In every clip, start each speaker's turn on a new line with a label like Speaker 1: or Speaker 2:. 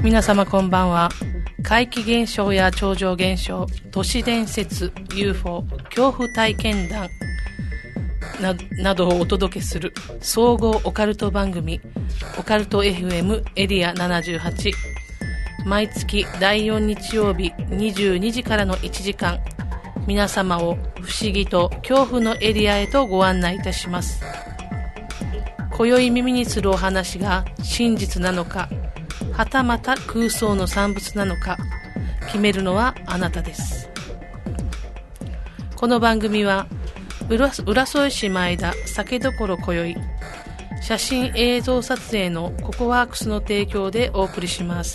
Speaker 1: 皆様こんばんは。怪奇現象や超常現象、都市伝説、UFO、恐怖体験談などをお届けする総合オカルト番組、オカルト FM エリア78。毎月第4日曜日22時からの1時間、皆様を不思議と恐怖のエリアへとご案内いたします。今宵耳にするお話が真実なのか、はたまた空想の産物なのか、決めるのはあなたです。この番組は浦添市前田酒どころ今宵、写真映像撮影のココワークスの提供でお送りします。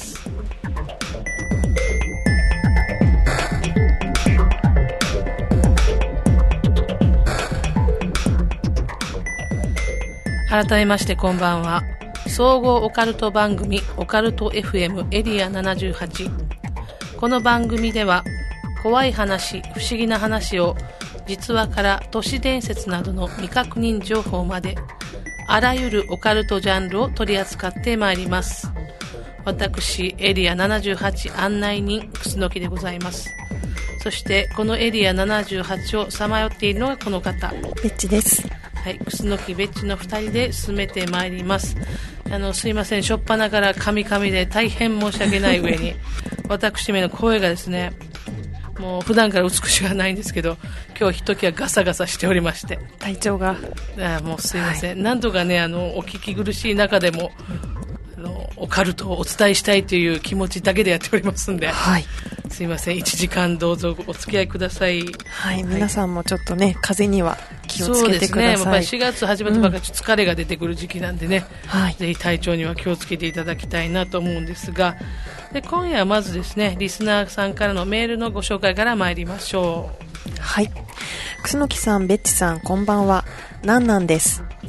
Speaker 1: 改めましてこんばんは。総合オカルト番組オカルト FM エリア78。この番組では怖い話、不思議な話を実話から都市伝説などの未確認情報まで、あらゆるオカルトジャンルを取り扱ってまいります。私エリア78案内人楠木でございます。そしてこのエリア78をさまよっているのがこの方、
Speaker 2: ベッチです。
Speaker 1: はい、楠木ベッチの2人で進めてまいります。すいません、しょっぱなからカミカミで大変申し訳ない上に私めの声がですね、もう普段から美しくはないんですけど、今日ひときわガサガサしておりまして、
Speaker 2: 体調が
Speaker 1: もうすいません、なんとかね、お聞き苦しい中でもオカルトをお伝えしたいという気持ちだけでやっておりますんで、
Speaker 2: はい、
Speaker 1: すいません、1時間どうぞお付き合いください。
Speaker 2: はい、皆さんもちょっとね、風邪には気をつけてください。そうですね、やっぱり4月始まってばかり疲れが出てくる時期なんでね、ぜひ体調には気をつけていただきたいなと思うんですが、で今夜はまずですね、リスナーさんからのメールのご紹介から参りましょう。 はい、楠木さん、ベッチさん、こんばんは。なんなんです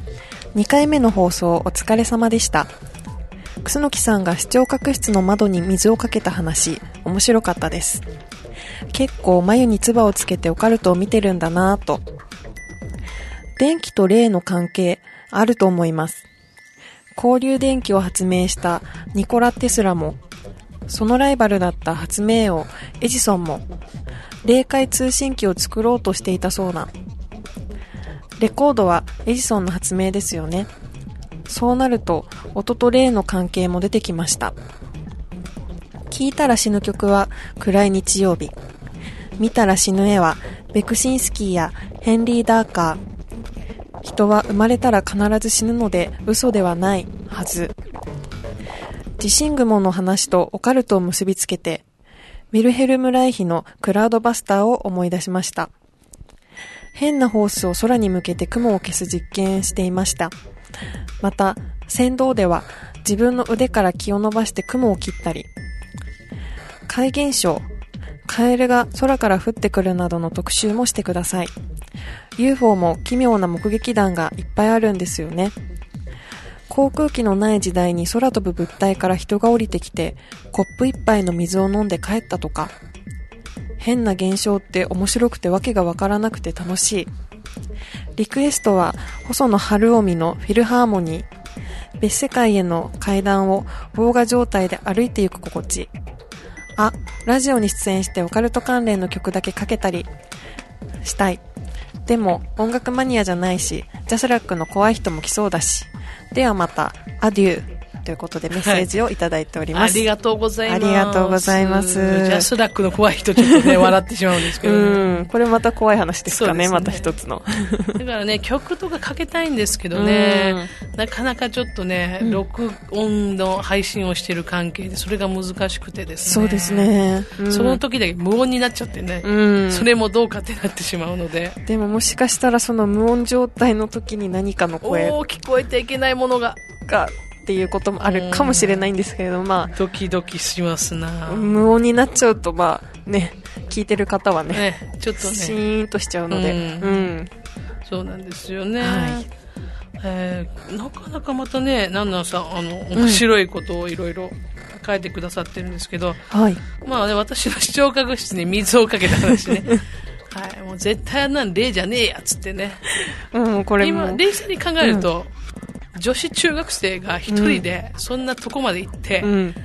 Speaker 2: 。2回目の放送お疲れ様でした。楠木さんが視聴覚室の窓に水をかけた話、面白かったです。結構眉に唾をつけてオカルトを見てるんだなぁと。電気と霊の関係あると思います。交流電気を発明したニコラ・テスラも、そのライバルだった発明王エジソンも霊界通信機を作ろうとしていたそうな。レコードはエジソンの発明ですよね。そうなると音と霊の関係も出てきました。聴いたら死ぬ曲は暗い日曜日、見たら死ぬ絵はベクシンスキーやヘンリー・ダーカー。人は生まれたら必ず死ぬので嘘ではないはず。地震雲の話とオカルトを結びつけて、ウィルヘルム・ライヒのクラウドバスターを思い出しました。変なホースを空に向けて雲を消す実験していました。また、船頭では自分の腕から気を伸ばして雲を切ったり、怪現象、カエルが空から降ってくるなどの特集もしてください。UFO も奇妙な目撃談がいっぱいあるんですよね。航空機のない時代に空飛ぶ物体から人が降りてきて、コップ一杯の水を飲んで帰ったとか。変な現象って面白くてわけがわからなくて楽しい。リクエストは細野晴臣のフィルハーモニー。別世界への階段を棒画状態で歩いていく心地。あ、ラジオに出演してオカルト関連の曲だけかけたりしたい。でも音楽マニアじゃないし、ジャスラックの怖い人も来そうだし。ではまた、アデュー。ということでメッセージをいただいております。
Speaker 1: ありがとうございます。
Speaker 2: ありがとうございます。ジ
Speaker 1: ャスラックの怖い人ちょっとね笑ってしまうんですけど、
Speaker 2: これまた怖い話ですか ね、また一つの。
Speaker 1: だからね、曲とかかけたいんですけどね、なかなかちょっとね、録音の配信をしている関係でそれが難しくてですね。
Speaker 2: そうですね。
Speaker 1: その時だけ無音になっちゃってね、それもどうかってなってしまうので。
Speaker 2: でももしかしたらその無音状態の時に何かの声
Speaker 1: 聞こえていけないものが
Speaker 2: っていうこともあるかもしれないんですけれど、まあ
Speaker 1: ドキドキしますな。
Speaker 2: 無音になっちゃうとまあね、聞いてる方はね
Speaker 1: ちょっとね
Speaker 2: シーンとしちゃうので、
Speaker 1: そうなんですよね。なかなかまたね、なんなんさ面白いことをいろいろ書いてくださってるんですけど、まあね、私の視聴覚室に水をかけた話ね。はい、もう絶対あんなん例じゃねえやつってね。これ今冷静に考えると、女子中学生が一人でそんなとこまで行って、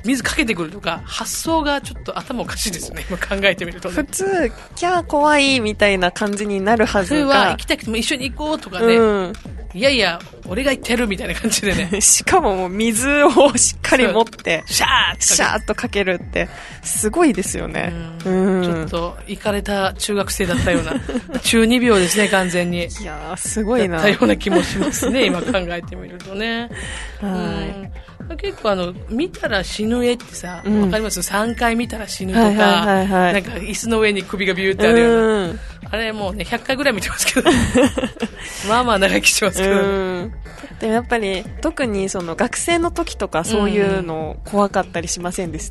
Speaker 1: 水かけてくるとか発想がちょっと頭おかしいですね、今考えてみると、ね、
Speaker 2: 普通キャー怖いみたいな感じになるはずが、
Speaker 1: 普通は行きたくても一緒に行こうとかね、いやいや俺が行ってやるみたいな感じでね
Speaker 2: しかももう水をしっかり持って
Speaker 1: シャ
Speaker 2: ーっとかけるってすごいですよね。
Speaker 1: ちょっとイカれた中学生だったような中二病ですね、完全に。
Speaker 2: いやーすごいな、
Speaker 1: だったような気もしますね今考えてみるとね。結構見たら死ぬ絵ってさ、わかります？ 3 回見たら死ぬとか、なんか椅子の上に首がビューってあるような、あれもうね100回ぐらい見てますけどまあまあ長生きしてますけど、
Speaker 2: でもやっぱり特にその学生の時とかそういうの怖かったりしませんでした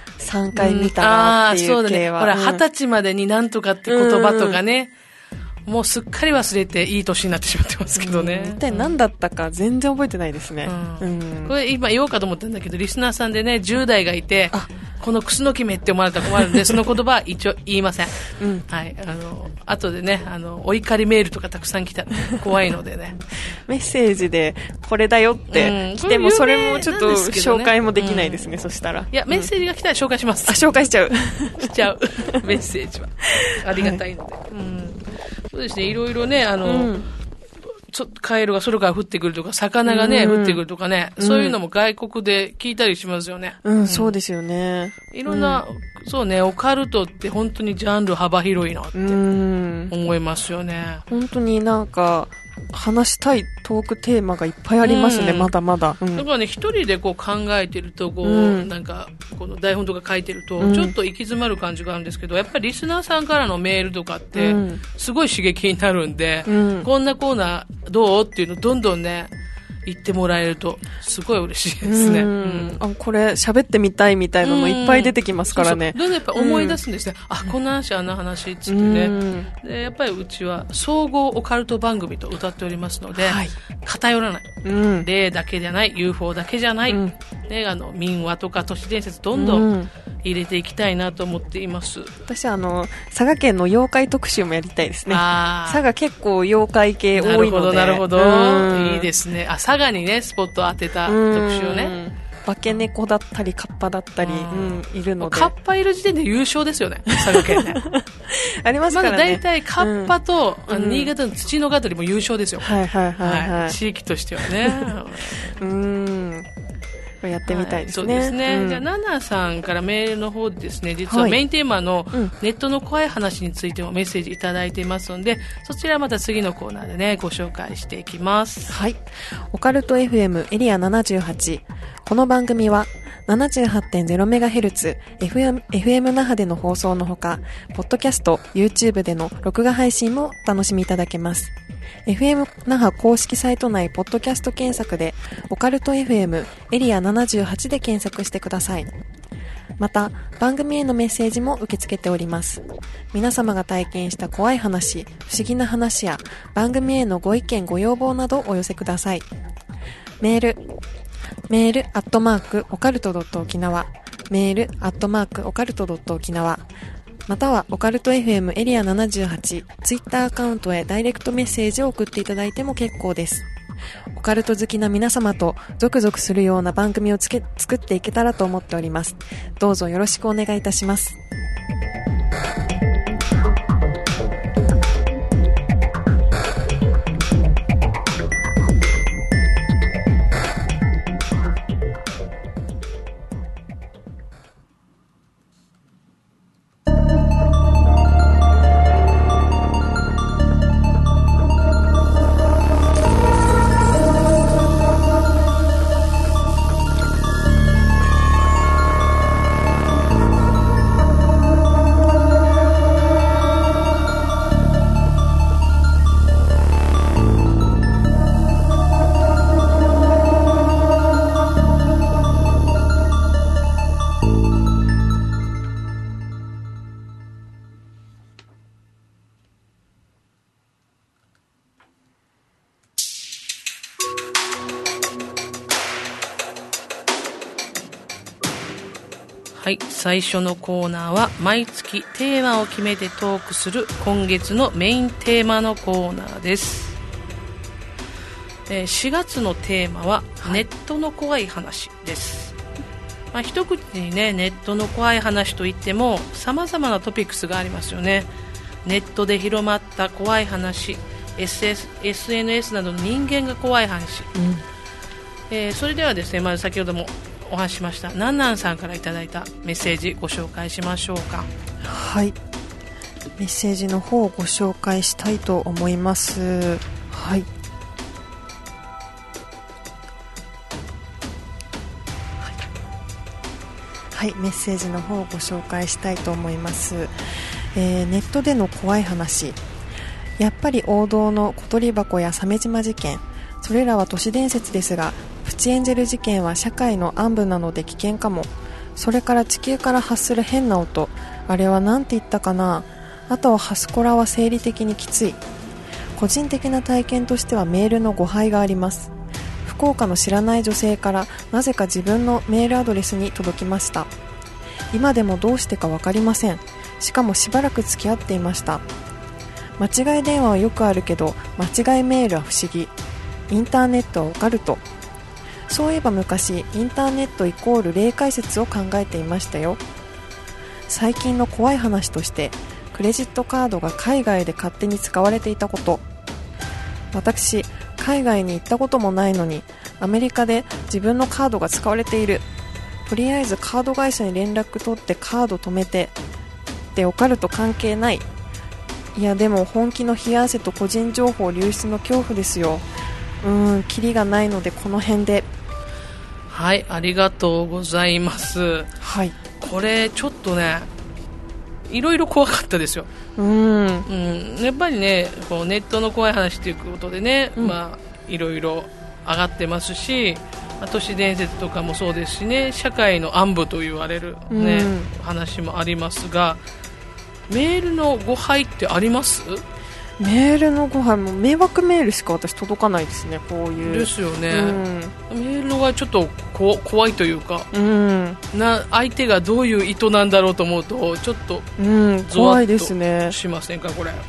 Speaker 2: ？3回見たなっていう系は。
Speaker 1: そうだね、ほら20歳までになんとかって言葉とかね、もうすっかり忘れていい年になってしまってますけどね。
Speaker 2: 一体何だったか全然覚えてないですね。
Speaker 1: これ今言おうかと思ったんだけど、リスナーさんでね10代がいて、このクスノキ目って思われたら困るんでその言葉は一応言いません。はい、後でねお怒りメールとかたくさん来たら怖いのでね
Speaker 2: メッセージでこれだよって来ても、それもちょっと紹介もできないですね。そしたら
Speaker 1: いやメッセージが来たら紹介します。
Speaker 2: 紹介しちゃう
Speaker 1: しちゃうメッセージはありがたいので、そうですね、いろいろねカエルが空から降ってくるとか魚がね、降ってくるとかね、そういうのも外国で聞いたりしますよね。
Speaker 2: そうですよね。
Speaker 1: いろんな、そうね、オカルトって本当にジャンル幅広いなって思いますよね。
Speaker 2: 本当になんか話したいトークテーマがいっぱいありますね、まだまだ。
Speaker 1: だからね、一人でこう考えてるとなんかこの台本とか書いてると、ちょっと行き詰まる感じがあるんですけど、やっぱりリスナーさんからのメールとかってすごい刺激になるんで、こんなコーナーどうっていうのどんどんね言ってもらえるとすごい嬉しいですね。
Speaker 2: これ喋ってみたいみたいなのいっぱい出てきますからね。
Speaker 1: どんどんやっぱ思い出すんですね。この話あの話っつってね。でやっぱりうちは総合オカルト番組と歌っておりますので、偏らない、霊だけじゃない、 UFO だけじゃない、民話とか都市伝説どんどん入れていきたいなと思っています。
Speaker 2: 私佐賀県の妖怪特集もやりたいですね。佐賀結構妖怪系多いので。
Speaker 1: なるほど、いいですね。佐賀にねスポットを当てた特集をね。
Speaker 2: 化け猫だったりカッパだったり、いるので。
Speaker 1: カッパいる時点で優勝ですよね、佐賀県ね
Speaker 2: ありますからね。
Speaker 1: まず大体カッパと、新潟の土のガトリも優勝ですよ。地域としてはね
Speaker 2: やってみたいですね。
Speaker 1: そうですね。じゃあナナさんからメールの方でですね、実はメインテーマのネットの怖い話についてもメッセージいただいていますので、そちらはまた次のコーナーでねご紹介していきます。
Speaker 2: はい。オカルト FM エリア78。この番組は 78.0MHz FM 那覇での放送のほか、ポッドキャスト、YouTube での録画配信もお楽しみいただけます。FM 那覇公式サイト内ポッドキャスト検索でオカルト FM エリア78で検索してください。また番組へのメッセージも受け付けております。皆様が体験した怖い話、不思議な話や番組へのご意見ご要望などお寄せください。メール@オカルト.沖縄、メール@オカルト.沖縄、またはオカルト FM エリア78ツイッターアカウントへダイレクトメッセージを送っていただいても結構です。オカルト好きな皆様とゾクゾクするような番組を作っていけたらと思っております。どうぞよろしくお願いいたします。
Speaker 1: はい、最初のコーナーは毎月テーマを決めてトークする今月のメインテーマのコーナーです。4月のテーマはネットの怖い話です。 一口にね、ネットの怖い話といっても様々なトピックスがありますよね。ネットで広まった怖い話、SNS などの人間が怖い話、それではですね、まず先ほどもお話ししましたなんなんさんからいただいたメッセージご紹介しましょうか。
Speaker 2: はい、メッセージの方をご紹介したいと思います。はい、はい、メッセージの方をご紹介したいと思います。ネットでの怖い話、やっぱり王道の小鳥箱や鮫島事件、それらは都市伝説ですが、プチエンジェル事件は社会の暗部なので危険かも。それから地球から発する変な音、あれは何て言ったかな。あとはハスコラは生理的にきつい。個人的な体験としてはメールの誤配があります。福岡の知らない女性からなぜか自分のメールアドレスに届きました。今でもどうしてか分かりません。しかもしばらく付き合っていました。間違い電話はよくあるけど、間違いメールは不思議。インターネットはオカルト。そういえば昔、インターネットイコール霊界説を考えていましたよ。最近の怖い話として、クレジットカードが海外で勝手に使われていたこと。私、海外に行ったこともないのに、アメリカで自分のカードが使われている。とりあえずカード会社に連絡取ってカード止めて。で、オカルト関係ない。いやでも本気の冷や汗と個人情報流出の恐怖ですよ。キリがないのでこの辺で。
Speaker 1: はい、ありがとうございます。
Speaker 2: はい、
Speaker 1: これちょっとね、いろいろ怖かったですよ。やっぱりね、こうネットの怖い話ということでね、いろいろ上がってますし、都市伝説とかもそうですしね、社会の暗部と言われる、ね話もありますが、メールの誤配ってあります？
Speaker 2: メールの誤配も迷惑メールしか私届かないですね。こういう
Speaker 1: ですよね、メールがちょっと怖いというか、相手がどういう意図なんだろうと思うとちょっとゾワッとしませんか、これ。あ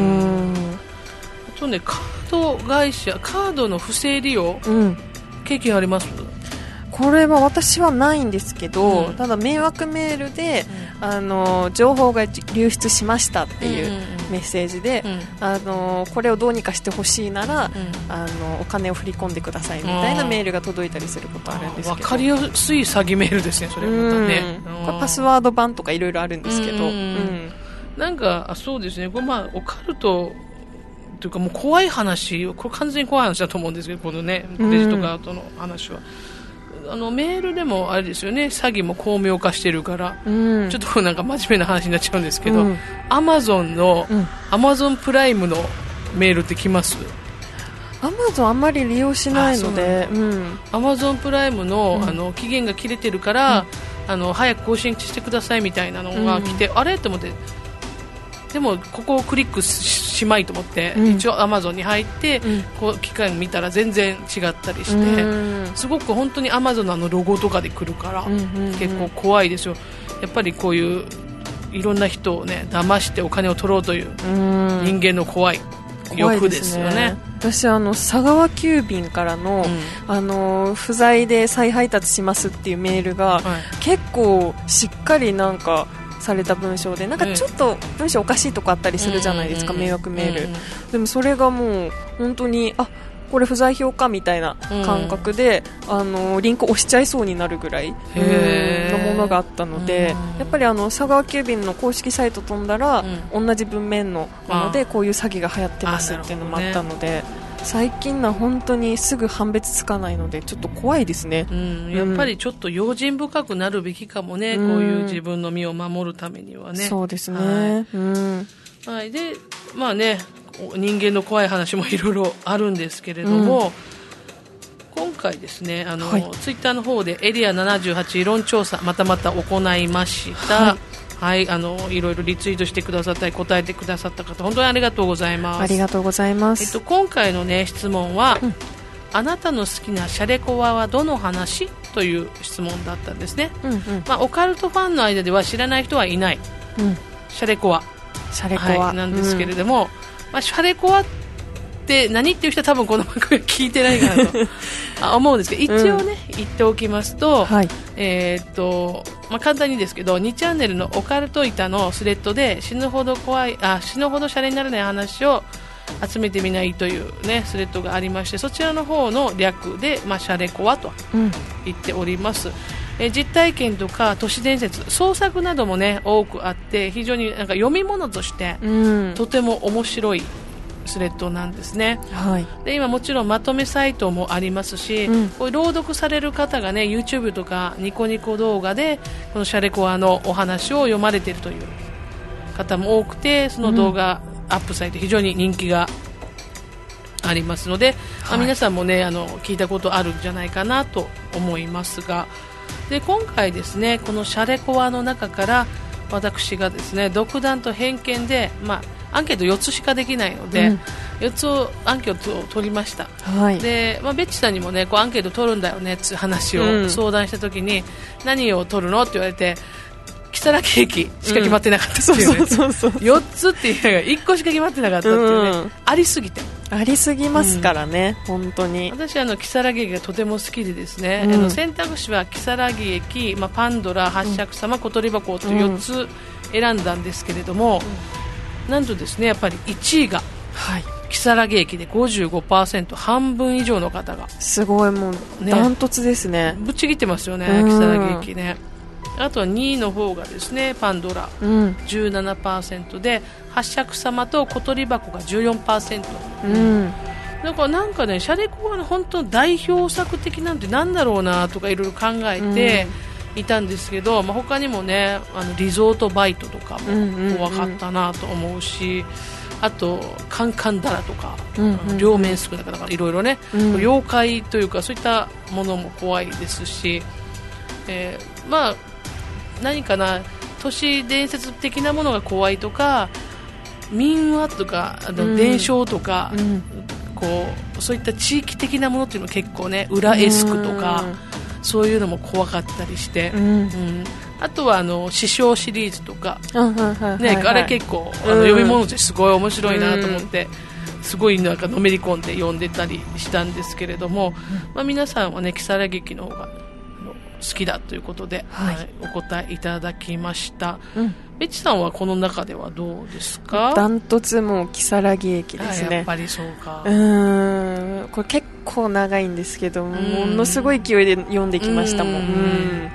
Speaker 1: とね、カード会社、カードの不正利用、経験あります？
Speaker 2: これは私はないんですけど、ただ迷惑メールで、情報が流出しましたっていうメッセージで、これをどうにかしてほしいなら、お金を振り込んでくださいみたいなメールが届いたりすることあるんですけど、
Speaker 1: 分かりやすい詐欺メールですね、それまたね。
Speaker 2: これパスワード版とかいろいろあるんですけど、
Speaker 1: なんかそうですね、これオカルトというかもう怖い話、これ完全に怖い話だと思うんですけど、このねクレジットカードの話は。メールでもあれですよね、詐欺も巧妙化してるから、ちょっとなんか真面目な話になっちゃうんですけど、アマゾンの、アマゾンプライムのメールって来ます？
Speaker 2: アマゾンあんまり利用しないので、
Speaker 1: アマゾンプライムの、期限が切れてるから、早く更新してくださいみたいなのが来て、あれと思って、でもここをクリックしまいと思って、一応アマゾンに入って、こう機械見たら全然違ったりして、すごく本当にアマゾンのロゴとかで来るから、結構怖いですよ。やっぱりこういういろんな人をね騙してお金を取ろうという人間の怖い欲ですよね。
Speaker 2: 私佐川急便からの、不在で再配達しますっていうメールが、結構しっかりなんかされた文章で、なんかちょっと文章おかしいとこあったりするじゃないですか、迷惑メール、でもそれがもう本当にこれ不在票かみたいな感覚で、リンク押しちゃいそうになるぐらいのものがあったので、やっぱり佐川急便の公式サイト飛んだら、同じ文面のものでこういう詐欺が流行ってますっていうのもあったので、最近は本当にすぐ判別つかないのでちょっと怖いですね。
Speaker 1: やっぱりちょっと用心深くなるべきかもね、こういう自分の身を守るためにはね。
Speaker 2: そうですね。
Speaker 1: はい、でまあね、人間の怖い話もいろいろあるんですけれども、今回ですね、ツイッターの方でエリア78世論調査また行いました。いろいろリツイートしてくださったり答えてくださった方、本当にありがとうございます。
Speaker 2: ありがとうございます。
Speaker 1: 今回のね質問は、あなたの好きなシャレコアはどの話という質問だったんですね。オカルトファンの間では知らない人はいない、シャレコアなんですけれども、シャレコアっって何っていう人は多分この番組聞いてないかなと思うんですけど、一応ね、言っておきますと、
Speaker 2: はい、
Speaker 1: 簡単にですけど2チャンネルのオカルト板のスレッドで死ぬほどシャレにならない話を集めてみないという、ね、スレッドがありまして、そちらの方の略で、シャレコアと言っております。実体験とか都市伝説、創作なども、ね、多くあって非常になんか読み物として、とても面白いスレッドなんですね、はい、で今もちろんまとめサイトもありますし、こういう朗読される方が、ね、YouTube とかニコニコ動画でこのシャレコアのお話を読まれているという方も多くて、その動画、アップされて非常に人気がありますので、皆さんも、ね、聞いたことあるんじゃないかなと思いますが、で今回ですね、このシャレコアの中から私がですね独断と偏見で、アンケート4つしかできないので、4つアンケートを取りました、はい、でベッチさんにも、ね、こうアンケート取るんだよねっていう話を相談したときに、何を取るのって言われて、如月駅しか決まってなかったっていうね、4つっていうのが1個しか決まってなかったっていうね、ありすぎて
Speaker 2: ありすぎますからね、本当に
Speaker 1: 私如月駅がとても好きでですね、選択肢は如月駅、パンドラ、八尺様、小鳥箱という4つ選んだんですけれども、なんとですねやっぱり1位が如月駅で 55%、 半分以上の方が
Speaker 2: すごい、もうダントツですね、
Speaker 1: ぶっちぎってますよね、如月駅ね。あとは2位の方がですねパンドラ、17% で、八尺様と小鳥箱が 14%、だからなんかね、シャレコアの本当の代表作的なんてなんだろうなとかいろいろ考えていたんですけど、他にもねリゾートバイトとかも怖かったなと思うし、あとカンカンダラとか、両面少なかったいろいろね、妖怪というかそういったものも怖いですし、何かな、都市伝説的なものが怖いとか、民話とか伝承とか、こうそういった地域的なものっていうのも結構ね、裏エスクとかそういうのも怖かったりして、あとは師匠シリーズとか、あれ結構読み物ですごい面白いなと思って、すごいなんかのめり込んで読んでたりしたんですけれども、皆さんはね如月駅の方が好きだということで、お答えいただきました、ベチさんはこの中ではどうですか？
Speaker 2: ダントツもう如月駅ですね。
Speaker 1: やっぱりそうか。
Speaker 2: これ結構長いんですけど、ものすごい勢いで読んできましたもん。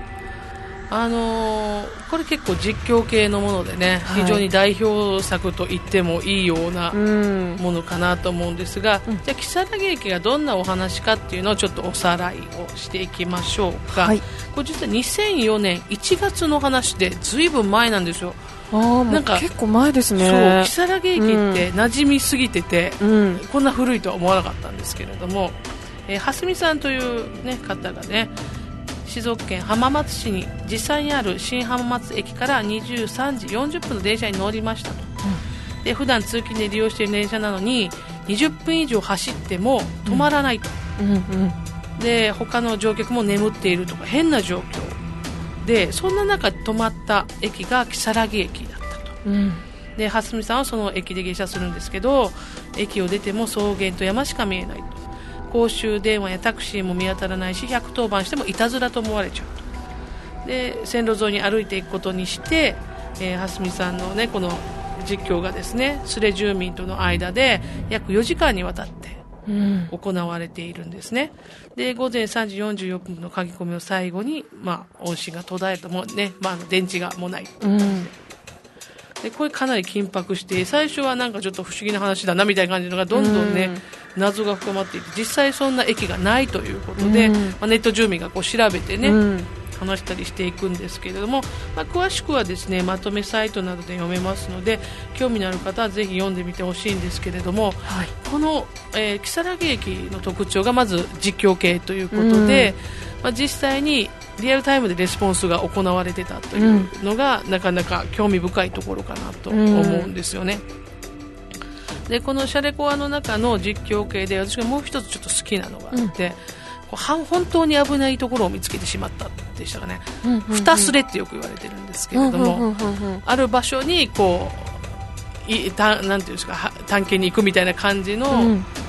Speaker 1: これ結構実況系のものでね、非常に代表作と言ってもいいようなものかなと思うんですが、じゃあ如月駅がどんなお話かっていうのをちょっとおさらいをしていきましょうか、これ実は2004年1月の話でずいぶん前なんですよ。
Speaker 2: なんか結構前ですね。
Speaker 1: そう、如月駅って馴染みすぎてて、こんな古いとは思わなかったんですけれども、蓮見さんという、方がね、静岡県浜松市に実際にある新浜松駅から23時40分の電車に乗りましたと、で普段通勤で利用している電車なのに20分以上走っても止まらないと、で他の乗客も眠っているとか変な状況で、そんな中止まった駅が如月駅だったと、で蓮見さんはその駅で下車するんですけど、駅を出ても草原と山しか見えないと、公衆電話やタクシーも見当たらないし、110番してもいたずらと思われちゃうと、で線路沿いに歩いていくことにして、蓮見さんの、この実況がですね、スレ住民との間で約4時間にわたって行われているんですね。で午前3時44分の書き込みを最後に、音信が途絶えるともうね、電池がもうないという感じで、これかなり緊迫して、最初はなんかちょっと不思議な話だなみたいな感じのがどんどんね、謎が深まっていて、実際そんな駅がないということで、ネット住民がこう調べてね、話したりしていくんですけれども、詳しくはですねまとめサイトなどで読めますので、興味のある方はぜひ読んでみてほしいんですけれども、この、如月駅の特徴がまず実況系ということで、実際にリアルタイムでレスポンスが行われてたというのが、なかなか興味深いところかなと思うんですよね。でこのシャレコアの中の実況系で私がもう一つちょっと好きなのがあって、本当に危ないところを見つけてしまったでしたかね、二スレってよく言われてるんですけれども、ある場所にこうなんていうんですか、探検に行くみたいな感じの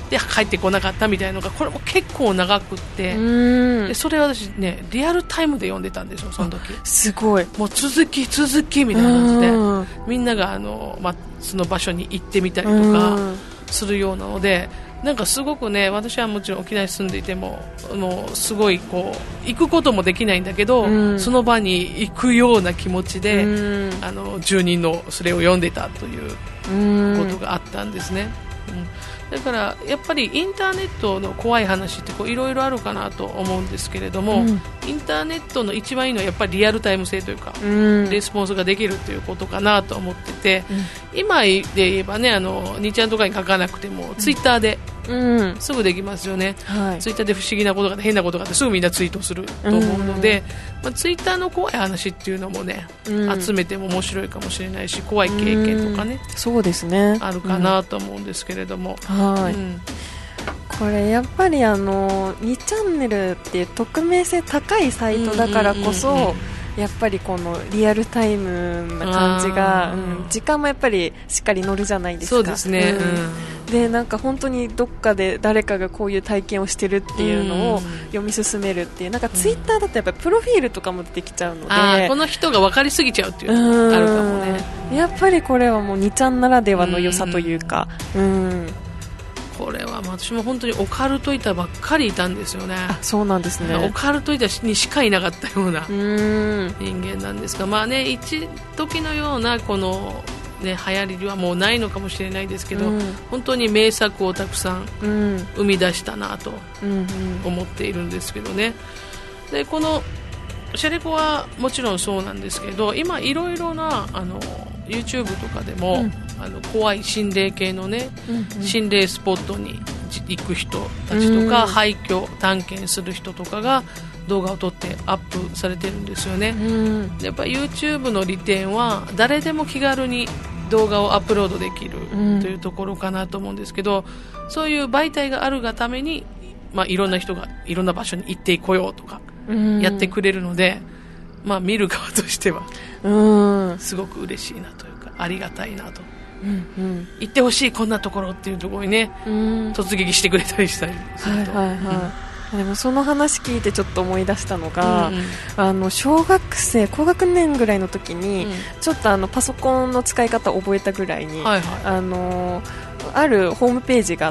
Speaker 1: で帰ってこなかったみたいなのがこれも結構長くって、でそれ私ねリアルタイムで読んでたんですよその時。
Speaker 2: すごい、
Speaker 1: もう続きみたいな感じでみんながその場所に行ってみたりとかするようなので、なんかすごくね、私はもちろん沖縄に住んでいてもすごいこう行くこともできないんだけど、その場に行くような気持ちで、住人のそれを読んでたということがあったんですね。だからやっぱりインターネットの怖い話っていろいろあるかなと思うんですけれども、インターネットの一番いいのはやっぱりリアルタイム性というか、レスポンスができるということかなと思ってて、今で言えばね2ちゃんとかに書かなくてもツイッターですぐできますよね、ツイッターで不思議なことが変なことがあってすぐみんなツイートすると思うので、ツイッターの怖い話っていうのもね、集めても面白いかもしれないし怖い経験とかね、
Speaker 2: そうですね、
Speaker 1: あるかなと思うんですけれども、
Speaker 2: これやっぱり2チャンネルっていう匿名性高いサイトだからこそ、やっぱりこのリアルタイムな感じが、時間もやっぱりしっかり乗るじゃないですか。
Speaker 1: そうですね、
Speaker 2: でなんか本当にどっかで誰かがこういう体験をしてるっていうのを読み進めるっていう、なんかツイッターだとやっぱりプロフィールとかも出てきちゃうので、
Speaker 1: この人が分かりすぎちゃうっていうのがあるかもね。
Speaker 2: やっぱりこれはもう2ちゃんならではの良さというか、
Speaker 1: これは私も本当にオカルト板ばっかりいたんですよね。
Speaker 2: そうなんですね。
Speaker 1: オカルト板にしかいなかったような人間なんですが、一時のようなこの、流行りはもうないのかもしれないですけど、本当に名作をたくさん生み出したなと思っているんですけどね。でこのシャレコはもちろんそうなんですけど、今いろいろなYouTube とかでも、怖い心霊系のね、心霊スポットに行く人たちとか、廃墟探検する人とかが動画を撮ってアップされてるんですよね。やっぱ YouTube の利点は誰でも気軽に動画をアップロードできるというところかなと思うんですけど、そういう媒体があるがために、いろんな人がいろんな場所に行ってこようとかやってくれるので、見る側としてはすごく嬉しいなというか、ありがたいなと、行ってほしいこんなところっていうところにね、突撃してくれたりしたりすると、
Speaker 2: でもその話聞いてちょっと思い出したのが、小学生高学年ぐらいの時に、ちょっとパソコンの使い方を覚えたぐらいに、あるホームページがあって、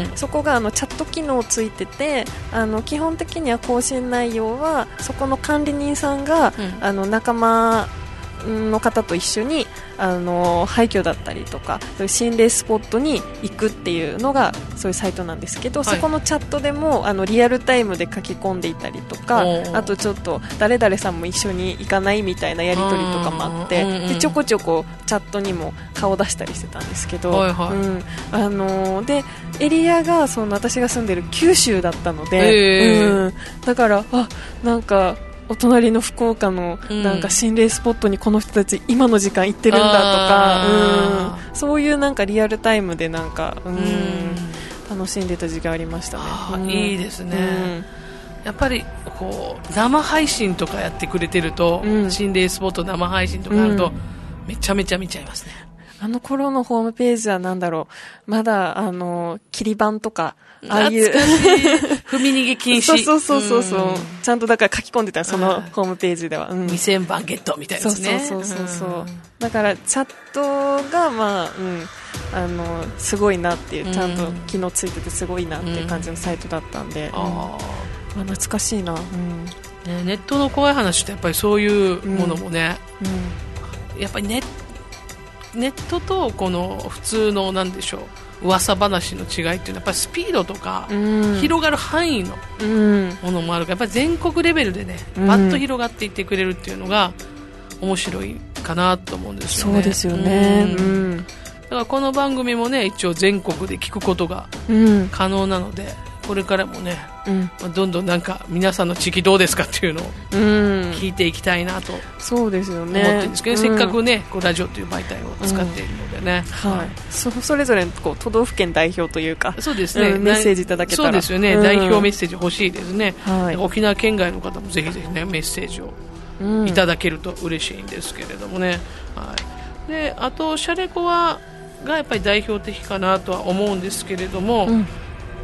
Speaker 2: そこがチャット機能ついてて、基本的には更新内容はそこの管理人さんが、仲間の方と一緒に廃墟だったりとかそういう心霊スポットに行くっていうのがそういうサイトなんですけど、そこのチャットでもリアルタイムで書き込んでいたりとか、あとちょっと誰々さんも一緒に行かないみたいなやり取りとかもあって、でちょこちょこチャットにも顔出したりしてたんですけど、でエリアが私が住んでる九州だったので、だからなんかお隣の福岡のなんか心霊スポットにこの人たち今の時間行ってるんだとか、そういうなんかリアルタイムでなんか楽しんでた時間ありましたね。
Speaker 1: いいですね、やっぱりこう生配信とかやってくれてると、心霊スポット生配信とかあると、めちゃめちゃ見ちゃいますね。
Speaker 2: あの頃のホームページはなんだろう、まだ切り板とかああいう
Speaker 1: 踏み逃げ禁止
Speaker 2: そうちゃんとだから書き込んでたそのホームページでは、
Speaker 1: 2000番ゲットみたいですね。
Speaker 2: そうだからチャットがすごいなっていう、ちゃんと機能ついててすごいなっていう感じのサイトだったんで、懐かしいな、
Speaker 1: ネットの怖い話ってやっぱりそういうものもね、やっぱりネットとこの普通のなんでしょう、噂話の違いっていうのはやっぱりスピードとか、広がる範囲のものもあるから、やっぱり全国レベルでね、バッと広がっていってくれるっていうのが面白いかなと思うんですよね。
Speaker 2: そうですよね、
Speaker 1: だからこの番組もね、一応全国で聞くことが可能なので、これからもね、どんどんなんか皆さんの地域どうですかっていうのを聞いていきたいなと思ってるんですけど、せっかくねこうラジオという媒体を使っているのでね、
Speaker 2: それぞれこう都道府県代表というか、
Speaker 1: そうですね、
Speaker 2: メッセージいただけたら、
Speaker 1: そうですよね、代表メッセージ欲しいですね、沖縄県外の方もぜひぜひねメッセージをいただけると嬉しいんですけれどもね、であとシャレコがやっぱり代表的かなとは思うんですけれども、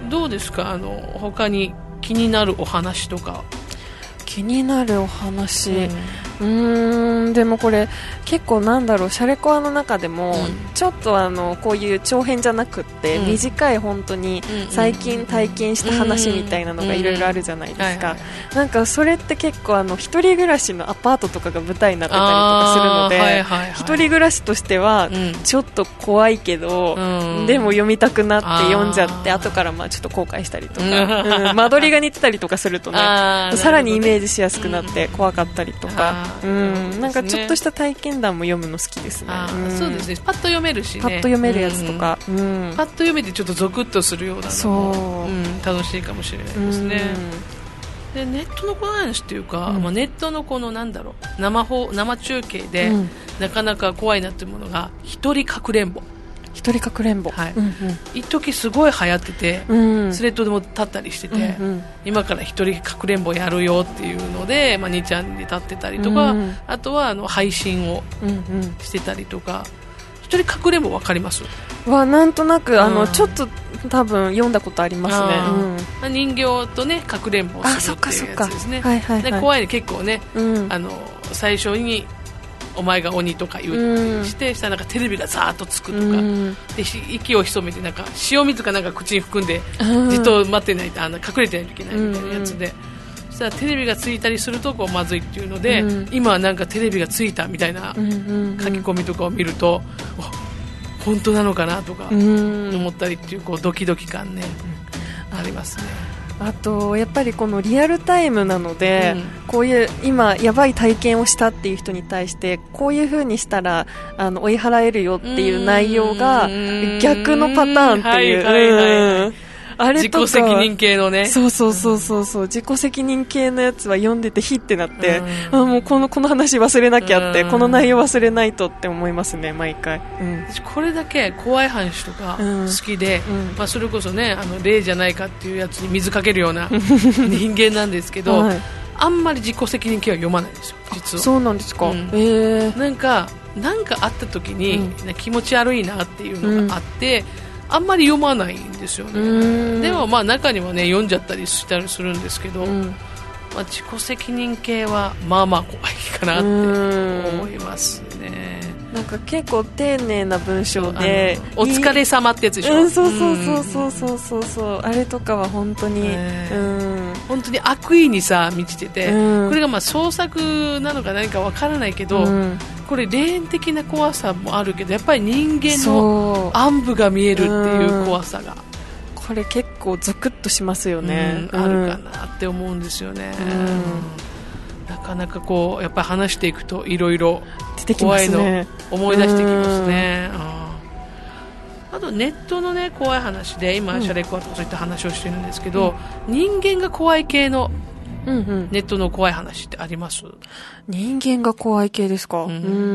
Speaker 1: どうですか、他に気になるお話とか。
Speaker 2: 気になるお話、でもこれ結構なんだろう、シャレコアの中でも、ちょっとこういう長編じゃなくって、短い本当に最近体験した話みたいなのがいろいろあるじゃないですか。なんかそれって結構一人暮らしのアパートとかが舞台になってたりとかするので、一人暮らしとしてはちょっと怖いけど、でも読みたくなって読んじゃって、後からちょっと後悔したりとか、間取りが似てたりとかするとね、さらにイメージしやすくなって怖かったりとか、なんかちょっとした体験談も読むの好きですね。
Speaker 1: そうですね、パッと読めるしね、
Speaker 2: パッと読めるやつとか、
Speaker 1: パッと読めてちょっとゾクッとするようなのも、楽しいかもしれないですね。でネットのこの話っていうか、ネットのこのなんだろう、生中継で、なかなか怖いなっていうものが一人かくれんぼ。
Speaker 2: 一人かくれんぼ、
Speaker 1: 一時すごい流行ってて、スレッドでも立ったりしてて、今から一人かくれんぼやるよっていうので、2ちゃんで立ってたりとか、あとは配信をしてたりとか。一人かくれんぼ分かります？
Speaker 2: なんとなくちょっと多分読んだことありますね。
Speaker 1: 人形とねかくれんぼをするっていうやつですね。怖いね、結構ね、最初にお前が鬼とか言うして、したらなんかテレビがザーッとつくとか、で息を潜めてなんか塩水かなんか口に含んでじっと待ってないと隠れてないといけないみたいなやつで、そしたらテレビがついたりするとこうまずいっていうので、今はなんかテレビがついたみたいな書き込みとかを見ると、本当なのかなとか思ったりっていう、こうドキドキ感ね、ありますね。
Speaker 2: あとやっぱりこのリアルタイムなので、こういう今やばい体験をしたっていう人に対してこういう風にしたら追い払えるよっていう内容が逆のパターンっていう、あれとか
Speaker 1: 自己責任系のね、
Speaker 2: そう自己責任系のやつは読んでてヒッてなって、もうこの話忘れなきゃって、この内容忘れないとって思いますね、毎回。
Speaker 1: これだけ怖い話とか好きで、それこそね霊じゃないかっていうやつに水かけるような人間なんですけど、あんまり自己責任系は読まないんですよ、実は。
Speaker 2: そうなんですか。
Speaker 1: なんかあった時に、気持ち悪いなっていうのがあって、あんまり読まないんですよね。でも中にはね読んじゃったりしたりするんですけど、自己責任系は怖いかなって思いますね。
Speaker 2: なんか結構丁寧な文章で
Speaker 1: お疲れ様ってやつでしょ。
Speaker 2: そうあれとかは本当に
Speaker 1: 本当に悪意にさ満ちてて、これが創作なのか何かわからないけど、これ霊的な怖さもあるけど、やっぱり人間の暗部が見えるっていう怖さが、
Speaker 2: これ結構ゾクッとしますよね。
Speaker 1: あるかなって思うんですよね。なかなかこうやっぱり話していくといろいろ怖いの思い出してきますね。あとネットのね怖い話で、今シャレコアとかそういった話をしてるんですけど、人間が怖い系のネットの怖い話ってあります？
Speaker 2: 人間が怖い系ですか？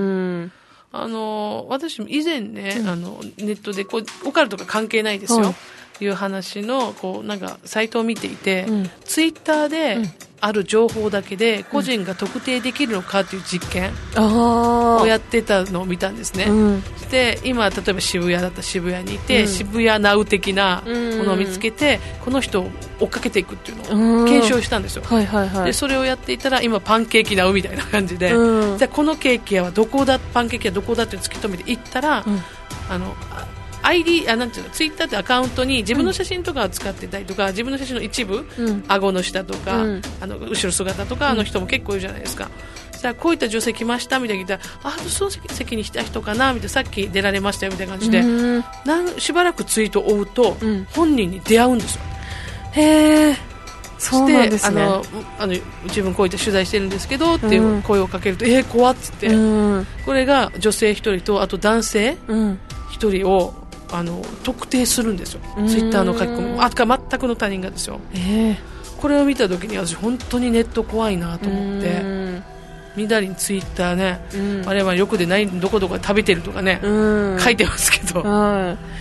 Speaker 1: 私も以前ね、ネットでオカルトが関係ないですよ、いう話のなんかサイトを見ていて、ツイッターである情報だけで個人が特定できるのかという実験をやってたのを見たんですね。で今例えば渋谷だったら渋谷にいて、渋谷ナウ的なものを見つけて、この人を追っかけていくっていうのを検証したんですよ。でそれをやっていたら今パンケーキナウみたいな感じで、じゃあこのケーキ屋はどこだ、パンケーキはどこだって突き止めていったら、ID、なんていうの、ツイッターってアカウントに自分の写真とかを使ってたりとか、自分の写真の一部、顎の下とか、後ろ姿とかの人も結構いるじゃないですか。じゃあこういった女性来ましたみたいな言ったら、その席に来た人かなみたいな、さっき出られましたよみたいな感じで、しばらくツイートを追うと、本人に出会うんですよ。
Speaker 2: へー、そうなんですね。
Speaker 1: 自分こういった取材してるんですけどっていう声をかけると、怖っつって、これが女性一人とあと男性一人を特定するんですよ、ツイッターの書き込みも。全くの他人がですよ。これを見た時に私本当にネット怖いなと思って、みだりにツイッターね、我々よくでないどこどこで食べてるとかね、書いてますけど、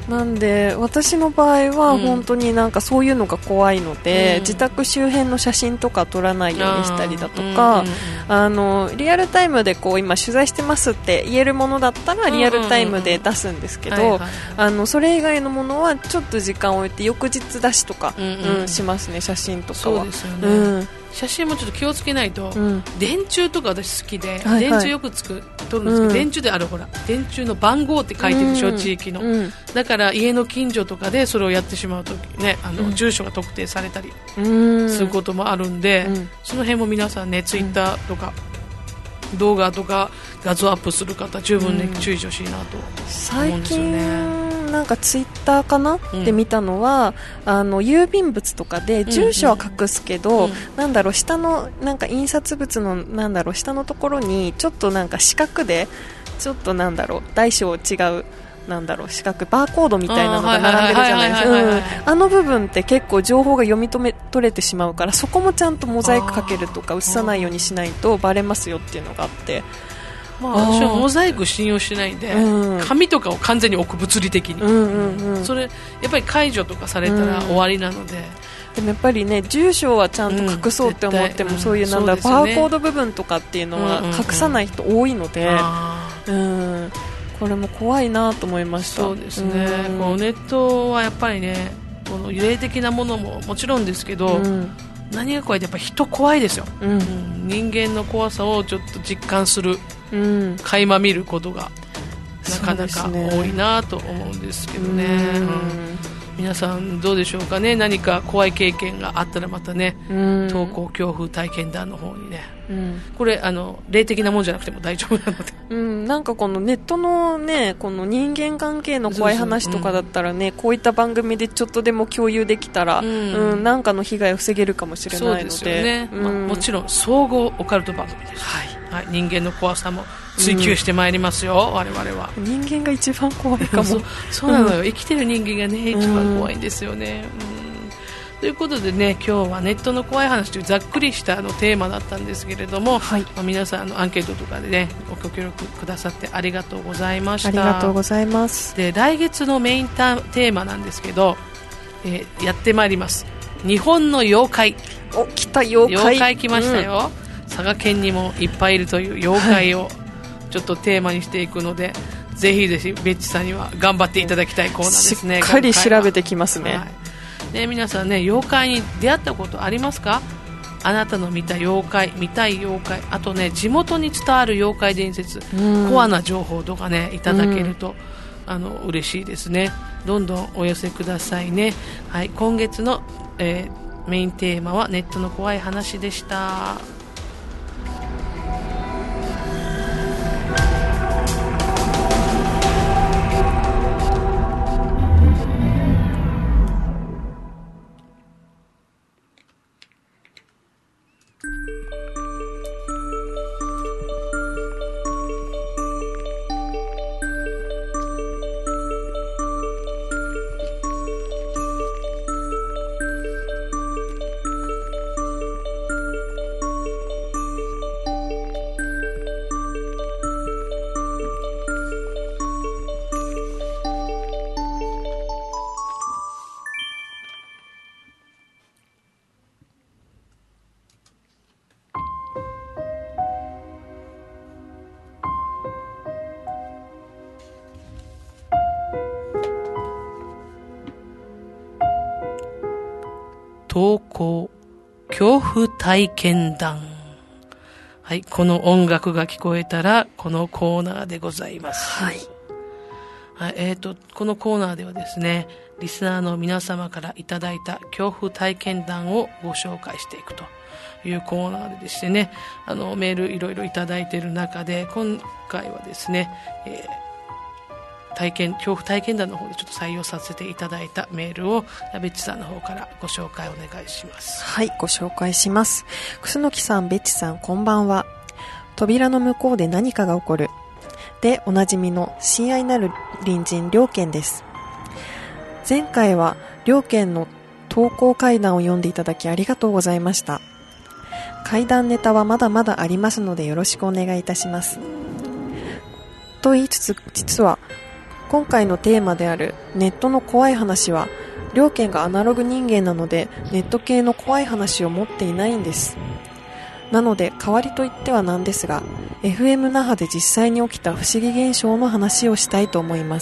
Speaker 2: なんで私の場合は本当になんかそういうのが怖いので、自宅周辺の写真とか撮らないようにしたりだとか、リアルタイムでこう今取材してますって言えるものだったらリアルタイムで出すんですけど、それ以外のものはちょっと時間を置いて翌日出しとか、しますね、写真とかは。そうですよね、
Speaker 1: 写真もちょっと気をつけないと、電柱とか私好きで、電柱よく撮るんですけど、電柱でほら電柱の番号って書いてるでしょ、地域の、だから家の近所とかでそれをやってしまうとね、住所が特定されたりすることもあるんで、その辺も皆さんね、ツイッターとか、動画とか画像アップする方十分ね、注意してほしいなと思うんですよね。
Speaker 2: 最近なんかツイッターかな、で見たのは郵便物とかで住所は隠すけど、なんだろう、下のなんか印刷物のなんだろう、下のところにちょっとなんか四角でちょっとなんだろう、大小違うなんだろう、四角バーコードみたいなのが並んでるじゃないですか。あの部分って結構情報が読み取れてしまうから、そこもちゃんとモザイクかけるとか映さないようにしないとバレますよっていうのがあって、
Speaker 1: 私はモザイク信用してないんで、紙とかを完全に置く、物理的に、それやっぱり解除とかされたら終わりなので、
Speaker 2: でもやっぱりね、住所はちゃんと隠そうって思っても、そういうなんだろう、バーコード部分とかっていうのは隠さない人多いので、これも怖いなと思いました。
Speaker 1: そうですね、このネットはやっぱりね、この霊的なものももちろんですけど、何が怖いってやっぱり人怖いですよ、人間の怖さをちょっと実感する、垣間見ることがなかなか多いなと思うんですけどね。皆さんどうでしょうかね。何か怖い経験があったらまたね、投稿恐怖体験談の方にね、これ霊的なもんじゃなくても大丈夫なので、
Speaker 2: なんかこのネットのね、この人間関係の怖い話とかだったらね、こういった番組でちょっとでも共有できたら、なんかの被害を防げるかもしれないので。そうですよね、
Speaker 1: もちろん総合オカルト番組です、人間の怖さも追求してまいりますよ、我々は。
Speaker 2: 人間が一番怖いかも。
Speaker 1: そうなのよ、生きてる人間がね、一番怖いんですよね。ということでね、今日はネットの怖い話というざっくりしたテーマだったんですけれども、皆さんアンケートとかでね、ご協力くださってありがとうございました。
Speaker 2: ありがとうございます。
Speaker 1: で、来月のメインテーマなんですけど、やってまいります、日本の妖怪。
Speaker 2: 来た、妖怪
Speaker 1: 来ましたよ、佐賀県にもいっぱいいるという妖怪をちょっとテーマにしていくので、ぜひぜひベッチさんには頑張っていただきたいコーナーですね。
Speaker 2: しっかり調べてきますね。
Speaker 1: 皆さんね、妖怪に出会ったことありますか？あなたの見た妖怪、見たい妖怪、あとね、地元に伝わる妖怪伝説、コアな情報とかね、いただけると、嬉しいですね。どんどんお寄せくださいね。今月の、メインテーマはネットの怖い話でした。投稿恐怖体験談。この音楽が聞こえたらこのコーナーでございます。このコーナーではですね、リスナーの皆様からいただいた恐怖体験談をご紹介していくというコーナーでしてね、メールいろいろいただいている中で、今回はですね、恐怖体験談の方でちょっと採用させていただいたメールをベッチさんの方からご紹介お願いします。
Speaker 2: ご紹介します。楠木さん、ベッチさん、こんばんは。扉の向こうで何かが起こるでおなじみの親愛なる隣人良犬です。前回は良犬の投稿怪談を読んでいただきありがとうございました。怪談ネタはまだまだありますのでよろしくお願いいたします。と言いつつ、実は
Speaker 3: 今回のテーマであるネットの怖い話は、両県がアナログ人間なのでネット系の怖い話を持っていないんです。なので代わりといってはなんですが、 FM 那覇で実際に起きた不思議現象の話をしたいと思います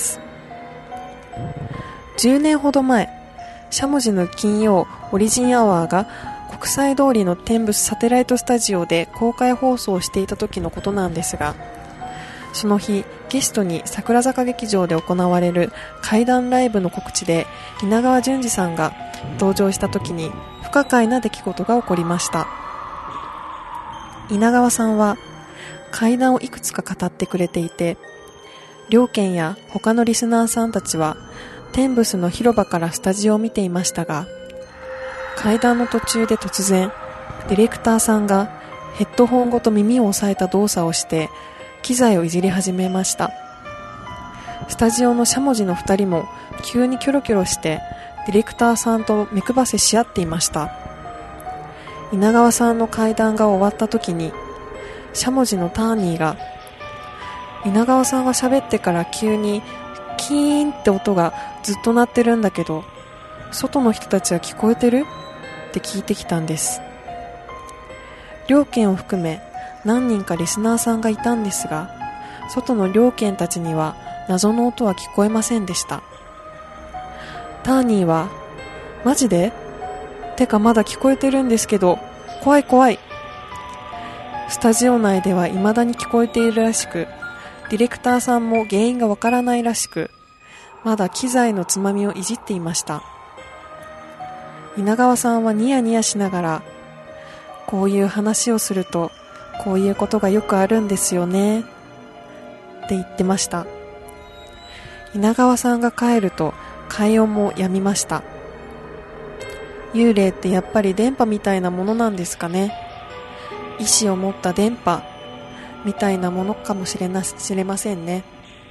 Speaker 3: 。10年ほど前、しゃもじの金曜オリジンアワーが国際通りの天仏サテライトスタジオで公開放送していた時のことなんですが、その日ゲストに桜坂劇場で行われる怪談ライブの告知で稲川淳二さんが登場した時に不可解な出来事が起こりました。稲川さんは怪談をいくつか語ってくれていて、両県や他のリスナーさんたちは天仏の広場からスタジオを見ていましたが、怪談の途中で突然ディレクターさんがヘッドホンごと耳を押さえた動作をして機材をいじり始めました。スタジオのしゃもじの2人も急にキョロキョロしてディレクターさんと目配せし合っていました。稲川さんの怪談が終わった時に、しゃもじのターニーが、稲川さんが喋ってから急にキーンって音がずっと鳴ってるんだけど、外の人たちは聞こえてる？って聞いてきたんです。両県を含め何人かリスナーさんがいたんですが、外の両県たちには謎の音は聞こえませんでした。ターニーは、マジで？てかまだ聞こえてるんですけど、怖い怖い。スタジオ内では未だに聞こえているらしく、ディレクターさんも原因がわからないらしく、まだ機材のつまみをいじっていました。稲川さんはニヤニヤしながら、こういう話をするとこういうことがよくあるんですよねって言ってました。稲川さんが帰ると快音もやみました。幽霊ってやっぱり電波みたいなものなんですかね。意志を持った電波みたいなものかもしれませんね。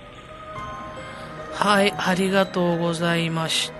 Speaker 1: はい、ありがとうございました。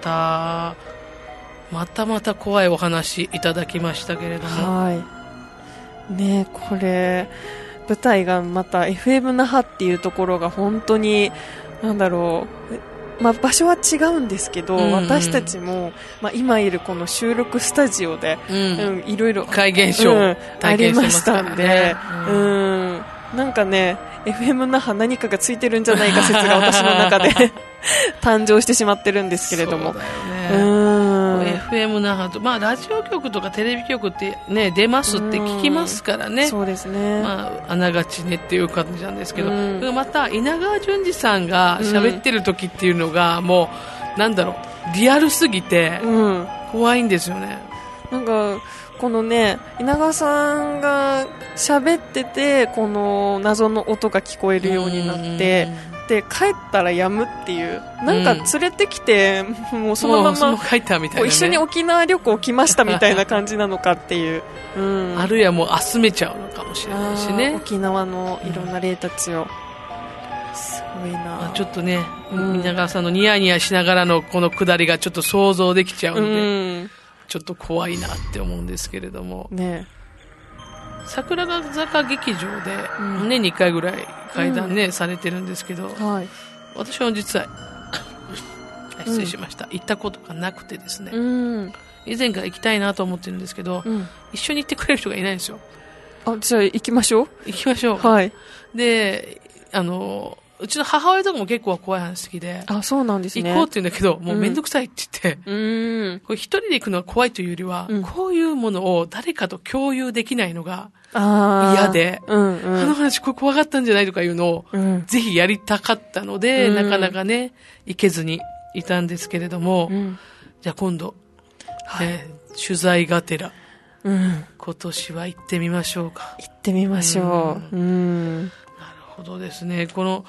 Speaker 1: またまた怖いお話いただきましたけれども、
Speaker 3: はいね、これ舞台がまた FM 那覇っていうところが本当になんだろう、場所は違うんですけど、私たちも、今いるこの収録スタジオで、いろいろ
Speaker 1: 怪現象、
Speaker 3: ありましたんで、なんかね FM 那覇何かがついてるんじゃないか説が私の中で誕生してしまってるんですけれども、
Speaker 1: そうだよね、FM 那覇と、ラジオ局とかテレビ局ってね出ますって聞きますからね。
Speaker 3: そうですね、
Speaker 1: あながちねっていう感じなんですけど、また稲川淳二さんが喋ってる時っていうのが、もうなんだろう、リアルすぎて怖いんですよね。
Speaker 3: なんかこのね、稲川さんが喋っててこの謎の音が聞こえるようになって、で帰ったらやむっていう、なんか連れてきて、もうそのまま
Speaker 1: 帰ったみたいな、ね、
Speaker 3: 一緒に沖縄旅行来ましたみたいな感じなのかっていう、
Speaker 1: あるいはもう集めちゃうのかもしれないしね、
Speaker 3: 沖縄のいろんな霊たちを、すごいな、
Speaker 1: ちょっとね、稲川さんのニヤニヤしながらのこの下りがちょっと想像できちゃうんで、ちょっと怖いなって思うんですけれども、
Speaker 3: ね、
Speaker 1: 桜坂劇場で年に1回ぐらい怪談ね、されてるんですけど、私は実は失礼しました、行ったことがなくてですね、以前から行きたいなと思ってるんですけど、一緒に行ってくれる人がいないんですよ。
Speaker 3: じゃあ行きましょう。
Speaker 1: 行きましょう。
Speaker 3: はい。
Speaker 1: で、うちの母親とかも結構怖い話好きで、
Speaker 3: そうなんですね。
Speaker 1: 行こうって言うんだけど、もうめんどくさいって言って、これ一人で行くのは怖いというよりは、こういうものを誰かと共有できないのが嫌で、あの話これ怖かったんじゃないとかいうのを、ぜひやりたかったので、なかなかね、行けずにいたんですけれども、じゃあ今度、取材がてら、今年は行ってみましょうか。
Speaker 3: 行ってみましょう。
Speaker 1: なるほどですね。この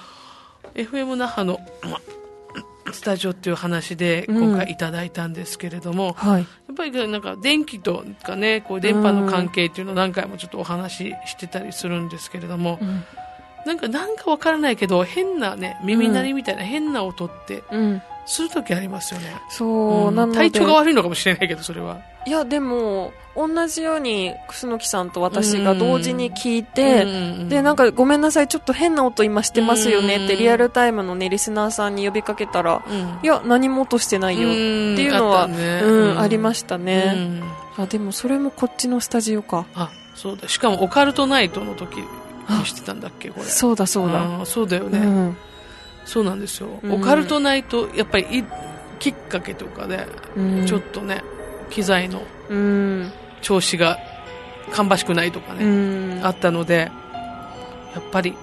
Speaker 1: FM 那覇の、スタジオっていう話で今回いただいたんですけれども、やっぱりなんか電気とかね、こう電波の関係っていうのを何回もちょっとお話ししてたりするんですけれども、なんかわからないけど変なね、耳鳴りみたいな変な音って、
Speaker 2: するときありますよね。
Speaker 3: そう、なので
Speaker 2: 体調が悪いのかもしれないけど、それは。
Speaker 3: いや、でも、同じように、楠木さんと私が同時に聞いて、で、なんか、ごめんなさい、ちょっと変な音今してますよねって、リアルタイムのね、リスナーさんに呼びかけたら、いや、何も音してないよっていうのは、ありましたね。あ、でも、それもこっちのスタジオか。
Speaker 2: あ、そうだ。しかも、オカルトナイトの時にしてたんだっけ、これ。
Speaker 3: そうだ、そうだ。
Speaker 2: そうだよね。そうなんですよ。オカルトナイト、やっぱり、きっかけとかで、ちょっとね、機材の調子が芳しくないとかね、あったので、やっぱり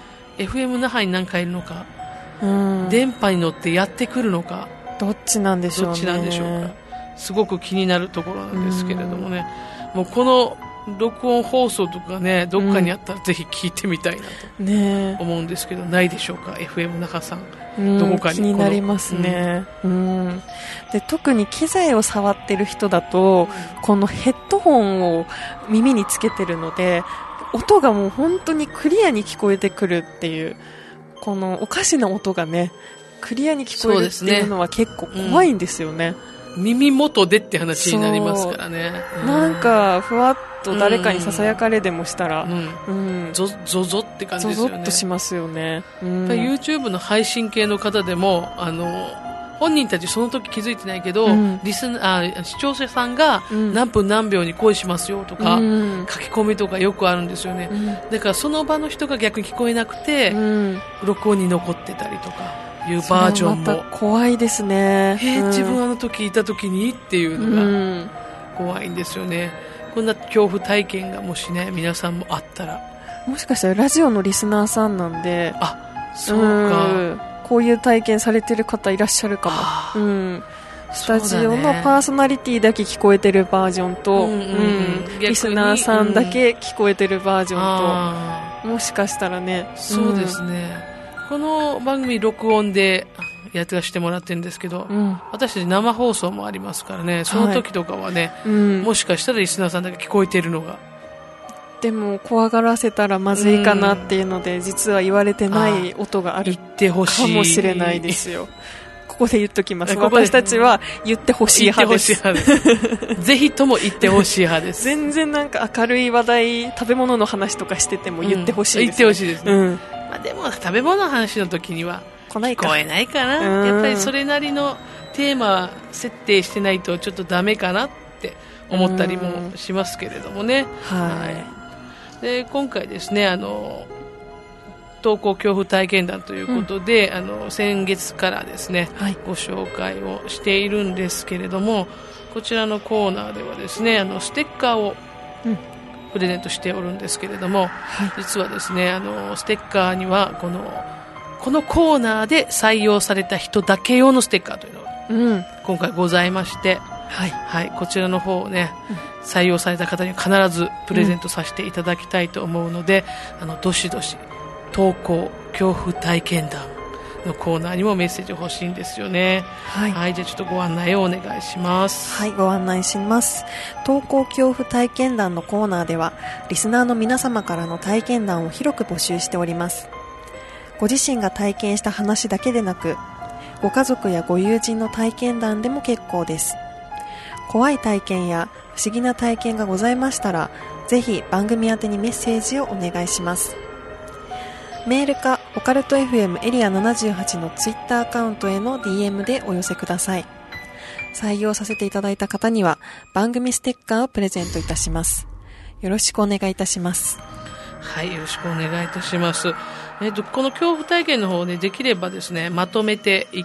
Speaker 2: FM 那覇に何かいるのか、電波に乗ってやってくるのか、
Speaker 3: どっちなんでしょうね。
Speaker 2: どっちなんでしょうか。すごく気になるところなんですけれどもね、もうこの録音放送とかね、どっかにあったらぜひ聞いてみたいなと思うんですけど、ないでしょうか、FM 那覇さん。どこかに
Speaker 3: 気になりますね。で、特に機材を触ってる人だと、このヘッドホンを耳につけてるので、音がもう本当にクリアに聞こえてくるっていう、このおかしな音がね、クリアに聞こえるっていうのは結構怖いんですよね。
Speaker 2: 耳元でって話になりますからね。
Speaker 3: なんかふわっと誰かにささやかれでもしたら、
Speaker 2: ゾゾって感じですよね。
Speaker 3: ゾゾっとしますよね。
Speaker 2: YouTube の配信系の方でも本人たちその時気づいてないけど、視聴者さんが何分何秒に恋しますよとか、書き込みとかよくあるんですよね。だからその場の人が逆に聞こえなくて、録音に残ってたりとかいうバージョンも。
Speaker 3: また怖いですね。
Speaker 2: 自分あの時いた時にっていうのが怖いんですよね。こんな恐怖体験がもしね、皆さんもあったら。
Speaker 3: もしかしたらラジオのリスナーさんなんで、
Speaker 2: そうか。
Speaker 3: こういう体験されてる方いらっしゃるかも。スタジオのパーソナリティだけ聞こえてるバージョンと、リスナーさんだけ聞こえてるバージョンと、もしかしたらね。
Speaker 2: そうですね。この番組録音でやってらしてもらってるんですけど、私たち生放送もありますからね、その時とかはね、もしかしたらリスナーさんだけ聞こえてるのが。
Speaker 3: でも怖がらせたらまずいかなっていうので、実は言われてない音があるかもしれないですよ。ここで言っときます。私たちは言ってほしい派です。
Speaker 2: ぜひとも言ってほしい派です。
Speaker 3: 全然なんか明るい話題、食べ物の話とかしてても言ってほしいです、
Speaker 2: 言ってほしいですね。でも食べ物の話の時には聞こえないかな。やっぱりそれなりのテーマ設定してないとちょっとダメかなって思ったりもしますけれどもね。で今回ですね、登校恐怖体験談ということで、先月からですね、ご紹介をしているんですけれども、こちらのコーナーではですね、ステッカーをプレゼントしておるんですけれども、実はですね、ステッカーにはこのコーナーで採用された人だけ用のステッカーというのが今回ございまして、こちらの方をね、採用された方には必ずプレゼントさせていただきたいと思うので、どしどし登校恐怖体験談のコーナーにもメッセージ欲しいんですよね。じゃあちょっとご案内をお願いします。
Speaker 3: ご案内します。登校恐怖体験談のコーナーでは、リスナーの皆様からの体験談を広く募集しております。ご自身が体験した話だけでなく、ご家族やご友人の体験談でも結構です。怖い体験や不思議な体験がございましたら、ぜひ番組宛てにメッセージをお願いします。メールかオカルト FM エリア78のツイッターアカウントへの DM でお寄せください。採用させていただいた方には番組ステッカーをプレゼントいたします。よろしくお願いいたします。
Speaker 2: よろしくお願いいたします。この恐怖体験の方をね、できればですね、まとめていって、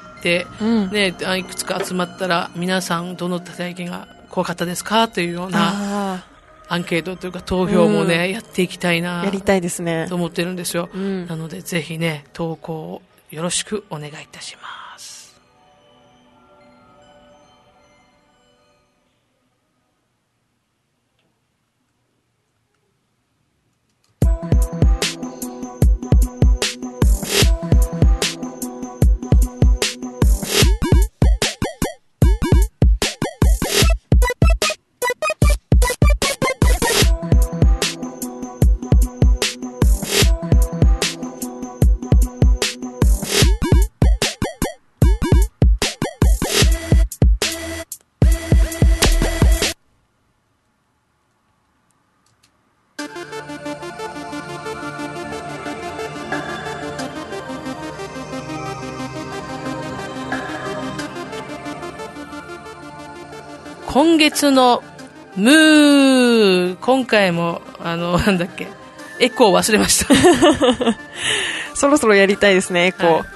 Speaker 2: いくつか集まったら皆さんどの体験が怖かったですかというようなアンケートというか投票もね、やっていきたいな、
Speaker 3: やりたいですね、
Speaker 2: と思ってるんですよ。なのでぜひね、投稿をよろしくお願いいたします。
Speaker 1: 今月のムー、今回もなんだっけ、エコー忘れました
Speaker 3: そろそろやりたいですね、エコー、はい、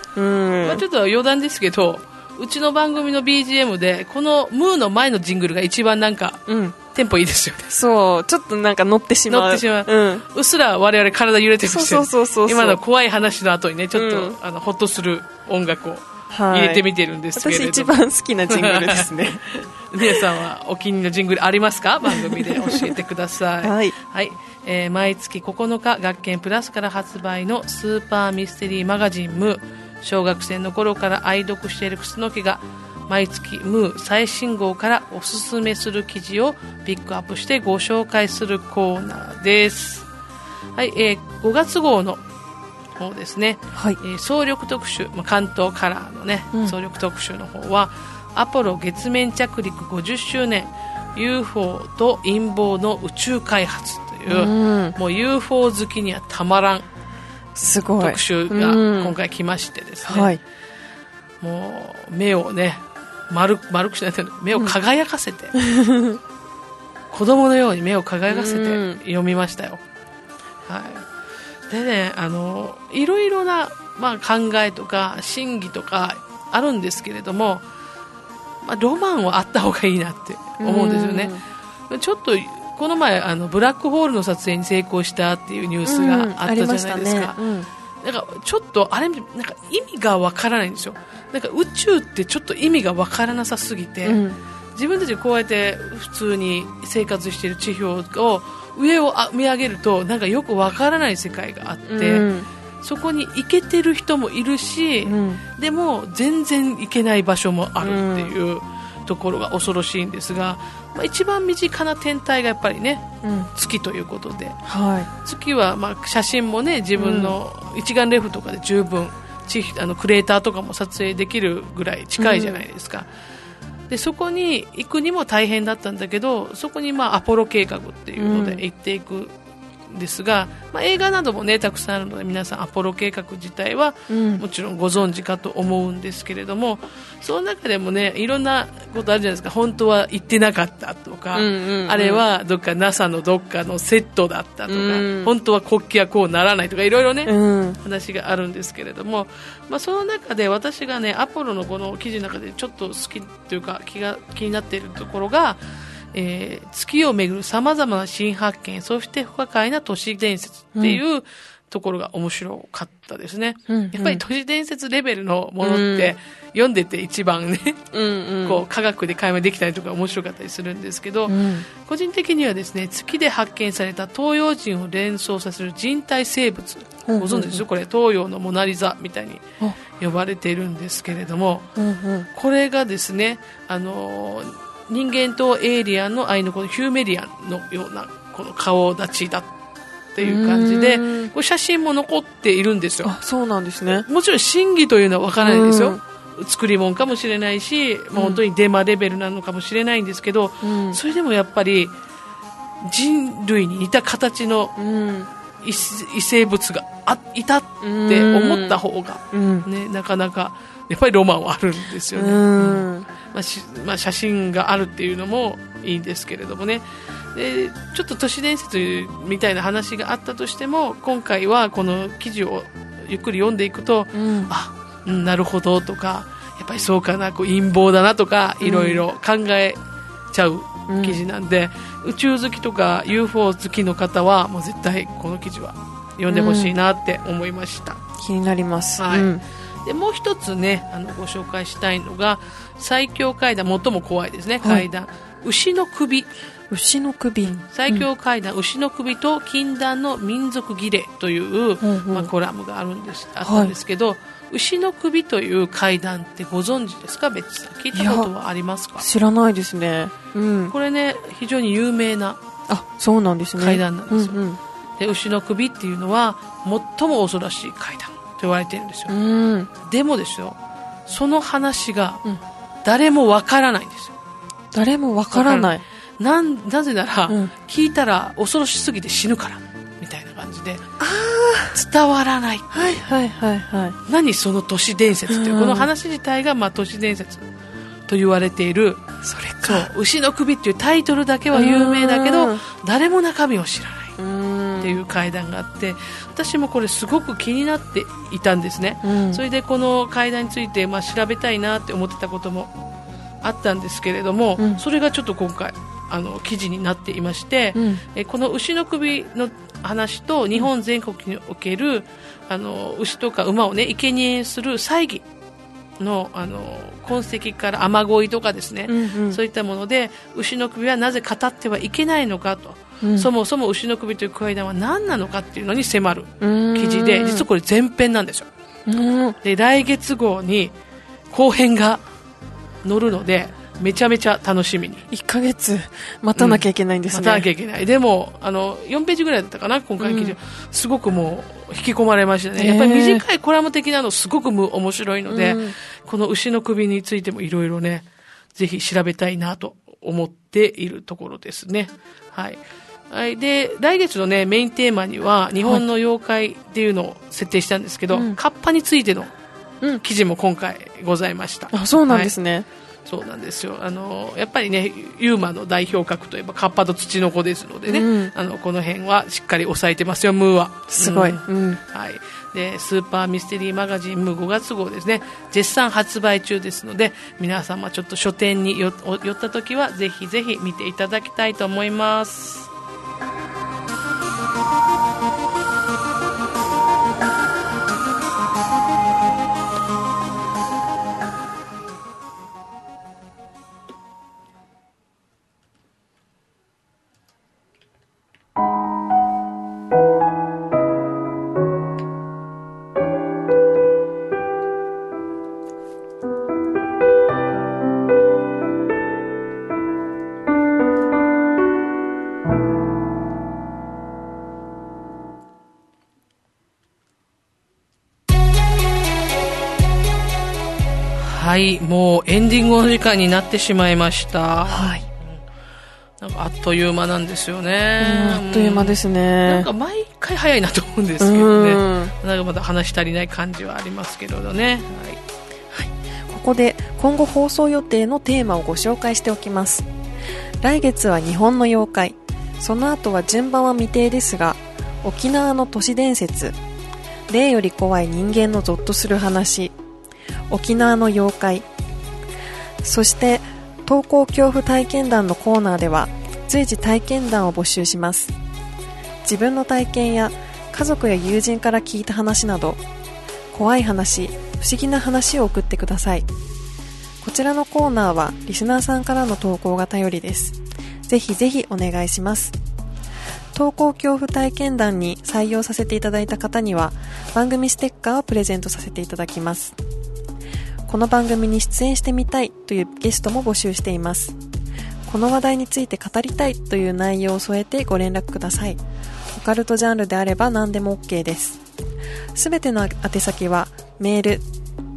Speaker 1: まあ、ちょっと余談ですけど、うちの番組の BGM でこのムーの前のジングルが一番なんか、テンポいいですよね。
Speaker 3: そう、ちょっとなんか乗ってしまう、
Speaker 1: うっすら我々体揺れてるんですよ。
Speaker 3: そう
Speaker 1: 今の怖い話の後にね、ちょっと、ホッとする音楽を入れてみてるんですけれど、
Speaker 3: 私一番好きなジングルですね
Speaker 1: 皆さんはお気に入りのジングルありますか？番組で教えてください
Speaker 3: はい、
Speaker 1: 毎月9日学研プラスから発売のスーパーミステリーマガジンムー。小学生の頃から愛読している楠木が毎月ムー最新号からおすすめする記事をピックアップしてご紹介するコーナーです。はい、5月号の方ですね、
Speaker 3: はい、
Speaker 1: 総力特集、関東カラーのね、総力特集の方はアポロ月面着陸50周年 UFO と陰謀の宇宙開発という、もう UFO 好きにはたまらん
Speaker 3: すごい
Speaker 1: 特集が今回来ましてですね、もう目をね丸くしないと目を輝かせて、子供のように目を輝かせて読みましたよ。はい、でね、いろいろな、考えとか審議とかあるんですけれども、ロマンはあった方がいいなって思うんですよね。ちょっとこの前ブラックホールの撮影に成功したっていうニュースがあったじゃないですか。なんかちょっとあれなんか意味がわからないんですよ。なんか宇宙ってちょっと意味がわからなさすぎて、自分たちこうやって普通に生活している地表を上を見上げるとなんかよくわからない世界があって、そこに行けてる人もいるし、でも全然行けない場所もあるっていう、ところが恐ろしいんですが、一番身近な天体がやっぱりね、月ということで、月は写真もね自分の一眼レフとかで十分クレーターとかも撮影できるぐらい近いじゃないですか。でそこに行くにも大変だったんだけど、そこにアポロ計画っていうので行っていくんですが、映画などもねたくさんあるので皆さんアポロ計画自体はもちろんご存知かと思うんですけれども、その中でもねいろんなことあるじゃないですか。本当は行ってなかったとか、あれはどっか NASA のどっかのセットだったとか、本当は国旗はこうならないとかいろいろね、話があるんですけれども、その中で私がねアポロのこの記事の中でちょっと好きというか気になっているところが、月をめぐるさまざまな新発見、そして不可解な都市伝説っていうところが面白かったですね。やっぱり都市伝説レベルのものって読んでて一番ね、こう科学で解明できたりとか面白かったりするんですけど、個人的にはですね、月で発見された東洋人を連想させる人体生物、ご存知ですよ、これ東洋のモナリザみたいに呼ばれているんですけれども、これがですね人間とエイリアンの愛のこのヒューメリアンのようなこの顔立ちだっていう感じで、これ写真も残っているんですよ。
Speaker 3: そうなんですね。
Speaker 1: もちろん真偽というのは分からないんですよ。作り物かもしれないし、本当にデマレベルなのかもしれないんですけど、それでもやっぱり人類に似た形の異生物がいたって思った方が、ね、なかなかやっぱりロマンはあるんですよね。写真があるっていうのもいいんですけれどもね。でちょっと都市伝説みたいな話があったとしても、今回はこの記事をゆっくり読んでいくと、なるほどとか、やっぱりそうかな、こう陰謀だなとかいろいろ考えちゃう記事なんで、宇宙好きとか UFO 好きの方はもう絶対この記事は読んでほしいなって思いました。
Speaker 3: 気になります。
Speaker 1: でもう一つねご紹介したいのが最強怪談、最も怖いですね、怪談、牛の首。
Speaker 3: 牛の首、
Speaker 1: 最強怪談、牛の首と禁断の民族儀礼という、コラムがあったんですけど、牛の首という怪談ってご存知ですか？ベッチさん聞いたことはありますか？
Speaker 3: 知らないですね。
Speaker 1: これね非常に有名な
Speaker 3: そうなんですね、
Speaker 1: 怪談なんですよ。で牛の首っていうのは最も恐ろしい怪談と言われているんですよ。でもですよ、その話が誰もわからないんですよ。
Speaker 3: 誰もわからない。
Speaker 1: なぜなら、聞いたら恐ろしすぎて死ぬからみたいな感じで伝わらない。何その都市伝説っていう、この話自体が都市伝説と言われている、
Speaker 3: それか。
Speaker 1: そう、牛の首っていうタイトルだけは有名だけど、誰も中身を知らないっていう怪談があって、私もこれすごく気になっていたんですね。それでこの怪談について、調べたいなって思ってたこともあったんですけれども、それがちょっと今回記事になっていまして、この牛の首の話と日本全国における牛とか馬をね生贄する祭儀の痕跡から雨乞いとかですね、そういったもので牛の首はなぜ語ってはいけないのかと、そもそも牛の首という怪談は何なのかっていうのに迫る記事で、実はこれ前編なんですよ。で来月号に後編が載るのでめちゃめちゃ楽しみに。
Speaker 3: 1ヶ月待たなきゃいけないんですね。
Speaker 1: 待たなきゃいけない。でも4ページぐらいだったかな今回の記事、すごくもう引き込まれましたね。やっぱり短いコラム的なのすごく面白いので、この牛の首についてもいろいろねぜひ調べたいなと思っているところですね。はいはい、で来月の、ね、メインテーマには日本の妖怪っていうのを設定したんですけど、カッパについての記事も今回ございました。
Speaker 3: あ、そうなんですね。はい、
Speaker 1: そうなんですよ。やっぱりねユーマの代表格といえばカッパとツチノコですのでね、この辺はしっかり押さえてますよ。ムーは
Speaker 3: すごい、
Speaker 1: はい、でスーパーミステリーマガジンムー5月号ですね、絶賛発売中ですので、皆様ちょっと書店に寄った時はぜひぜひ見ていただきたいと思います。はい、もうエンディングの時間になってしまいました。はい。なんかあっという間なんですよね。
Speaker 3: あっという間ですね。
Speaker 1: なんか毎回早いなと思うんですけどね。なんかまだ話し足りない感じはありますけれどね。はい。はい、
Speaker 3: ここで今後放送予定のテーマをご紹介しておきます。来月は日本の妖怪。その後は順番は未定ですが、沖縄の都市伝説。霊より怖い人間のゾッとする話。沖縄の妖怪、そして投稿恐怖体験談のコーナーでは随時体験談を募集します。自分の体験や家族や友人から聞いた話など怖い話、不思議な話を送ってください。こちらのコーナーはリスナーさんからの投稿が頼りです。ぜひぜひお願いします。投稿恐怖体験談に採用させていただいた方には番組ステッカーをプレゼントさせていただきます。この番組に出演してみたいというゲストも募集しています。この話題について語りたいという内容を添えてご連絡ください。オカルトジャンルであれば何でも OK です。すべての宛先はメール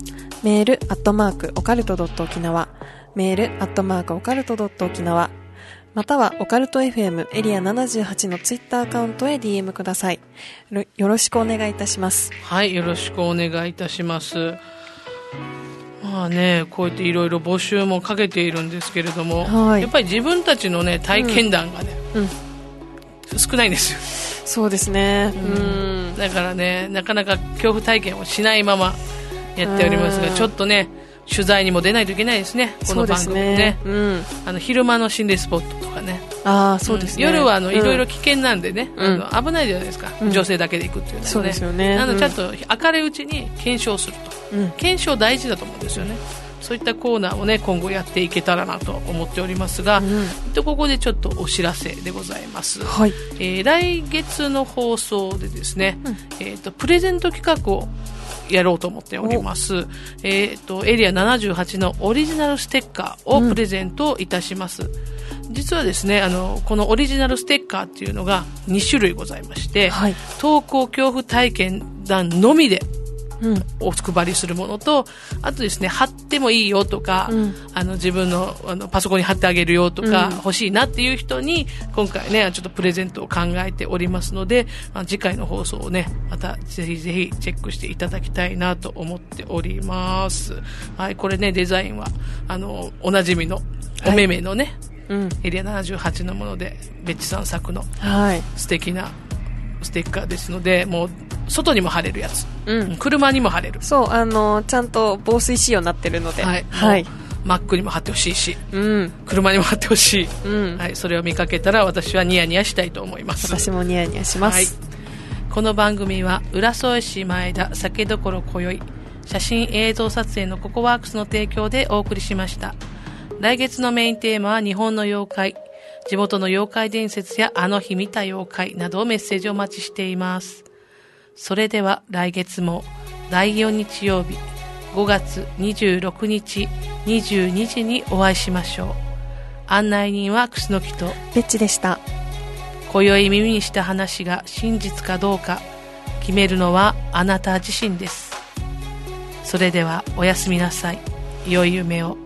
Speaker 3: @occult.okinawa、メール@occult.okinawa、またはオカルト FM エリア78のツイッターアカウントへ DM ください。よろしくお願いいたします。
Speaker 1: はい、よろしくお願いいたします。まあね、こうやっていろいろ募集もかけているんですけれども、はい、やっぱり自分たちのね体験談がね、少ないんですよ。
Speaker 3: そうですね、
Speaker 1: だからねなかなか恐怖体験をしないままやっておりますが、ちょっとね取材にも出ないといけないですね、この番組ね。昼間の心霊スポットとかね。
Speaker 3: あ、そうですね。
Speaker 1: 夜はいろいろ危険なんでね、危ないじゃないですか、女性だけで行くっていうのはね。
Speaker 3: そうですよね。
Speaker 1: なのでちゃんと明るいうちに検証すると、検証大事だと思うんですよね。そういったコーナーをね今後やっていけたらなと思っておりますが、ここでちょっとお知らせでございます。はい、来月の放送でですね、プレゼント企画をやろうと思っております。エリア78のオリジナルステッカーをプレゼントいたします。実はですねこのオリジナルステッカーっていうのが2種類ございまして、投稿恐怖体験談のみでお配りするものと、あとですね、貼ってもいいよとか、自分のパソコンに貼ってあげるよとか、欲しいなっていう人に今回ねちょっとプレゼントを考えておりますので、次回の放送をねまたぜひぜひチェックしていただきたいなと思っております。はい、これねデザインはおなじみのお目目のね、エリア78のものでベッチさん作の素敵なステッカーですので、もう外にも貼れるやつ、車にも貼れる、
Speaker 3: そうちゃんと防水仕様になってるので、
Speaker 1: マックにも貼ってほしいし、車にも貼ってほしい、それを見かけたら私はニヤニヤしたいと思います。
Speaker 3: 私もニヤニヤします。
Speaker 1: この番組は浦添市前田酒どころ今宵写真映像撮影のココワークスの提供でお送りしました。来月のメインテーマは日本の妖怪、地元の妖怪伝説やあの日見た妖怪などをメッセージをお待ちしています。それでは来月も第4日曜日5月26日22時にお会いしましょう。案内人は楠木と
Speaker 3: ベッチでした。
Speaker 1: 今宵耳にした話が真実かどうか決めるのはあなた自身です。それではおやすみなさい。良い夢を。